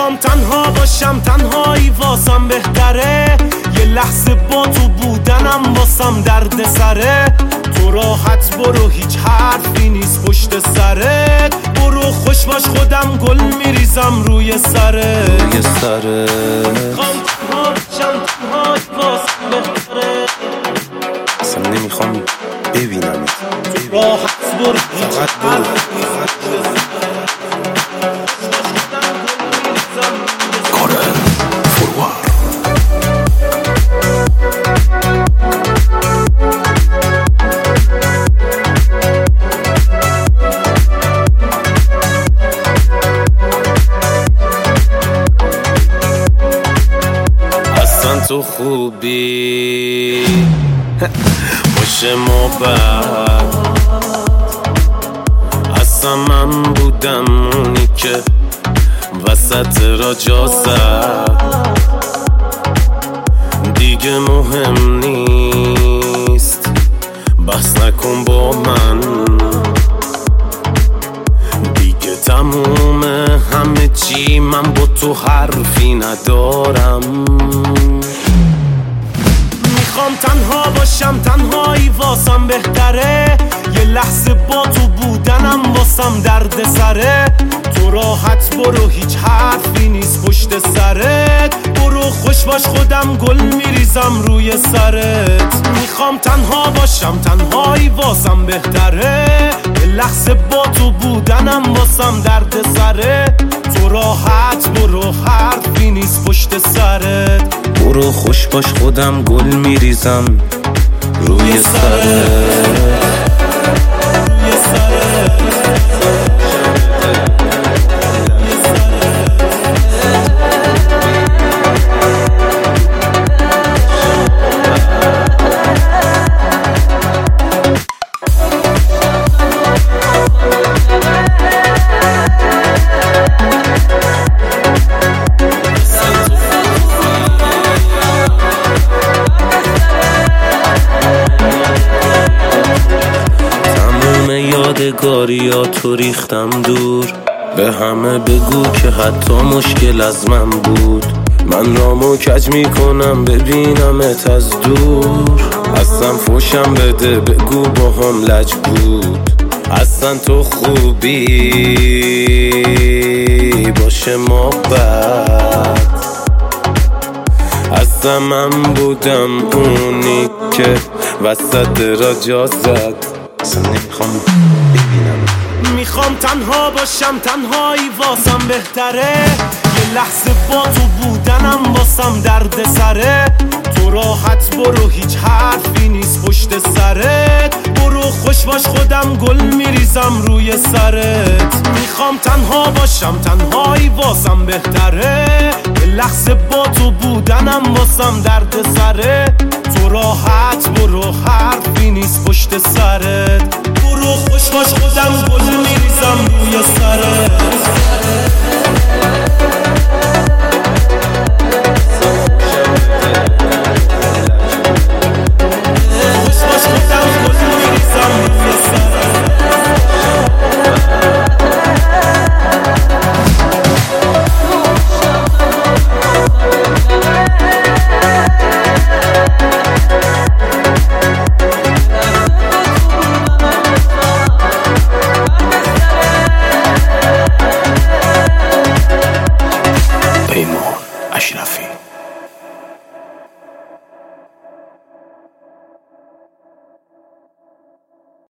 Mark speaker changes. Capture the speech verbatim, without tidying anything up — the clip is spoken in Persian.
Speaker 1: میخوام تنها باشم، تنهایی واسم بهتره. یه لحظه با تو بودنم واسم درد سره. تو راحت برو، هیچ حرفی نیست پشت سرت. برو خوش باش، خودم گل میریزم روی سرت،
Speaker 2: روی سرت.
Speaker 1: میخوام تنها باشم، تنهایی واسم بهتره.
Speaker 2: اصلا نمیخوام ببینم،
Speaker 1: تو راحت برو،
Speaker 2: فقط برو. تو خوبی باشه ما بعد. اصلا من بودم اونی که وسط را جا زد. دیگه مهم نیست، بس نکن با من. دیگه تمومه همه چی، من با تو حرفی ندارم. میخوام تنها باشم، تنهایی واسم بهتره. یه لحظه با تو بودنم واسم درد سره. تو راحت برو، هیچ حرفی نیست پشت سرت. برو خوش باش، خودم گل میریزم روی سرت. میخوام تنها باشم، تنهایی واسم بهتره. یه لحظه با تو بودنم واسم درد سره. تو راحت برو، حرفی نیست پشت سرت. برو خوش باش، خودم گل میریزم روی سرت. یادگاریاتو ریختم دور. به همه بگو که حتی مشکل از من بود. من رامو کج میکنم ببینمت از دور. اصلا فوشم بده بگو با هم لج بود. اصلا تو خوبی باشه ما بعد. اصلا من بودم اونی که وسط را جا زد. اصلا نمیخوام ببینم.
Speaker 1: میخوام تنها باشم، تنهایی واسم بهتره. یه لحظه با تو بودنم واسم درد سره. تو راحت برو، هیچ حرفی نیست پشت سرت. برو خوش باش، خودم گل میریزم روی سرت. میخوام تنها باشم، تنهایی واسم بهتره. یه لحظه با تو بودنم واسم درد سره. تو راحت برو، حرفی نیست پشت سرت. برو خوش باش، خودم گل میریزم روی سرت.